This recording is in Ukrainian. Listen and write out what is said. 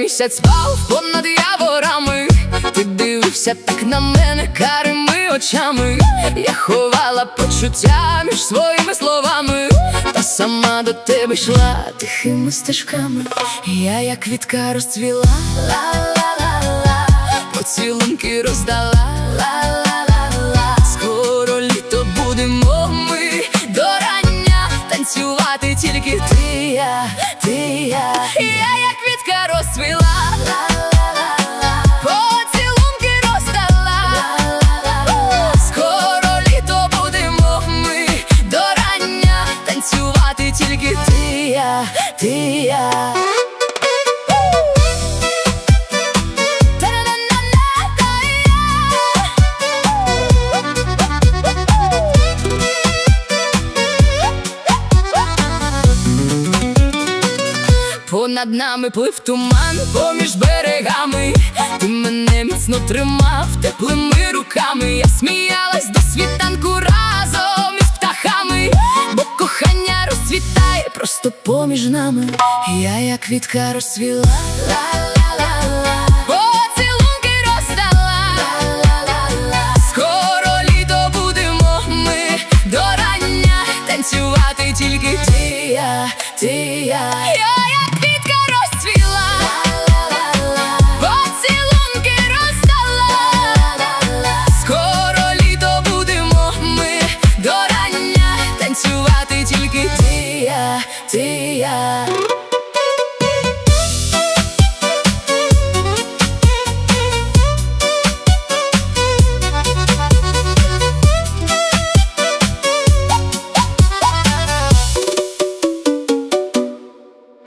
місяць спав понад яворами. Ти дивився так на мене карими очами. Я ховала почуття між своїми словами, та сама до тебе йшла тихими стежками. Я як квітка розцвіла, ла-ла-ла-ла, поцілунки роздала, ла-ла-ла-ла. Скоро літо будемо ми до рання танцювати тільки ти, я, ти, я. Я як квітка розцвіла, ла-ла-ла-ла, поцілунки роздала, ла-ла-ла-ла. Скоро літо будемо ми до рання танцювати тільки ти, я, ти, я. Понад нами плив туман поміж берегами. Ти мене міцно тримав теплими руками. Я сміялась до світанку разом із птахами, бо кохання розцвітає просто поміж нами. Я як квітка розцвіла, ла-ла.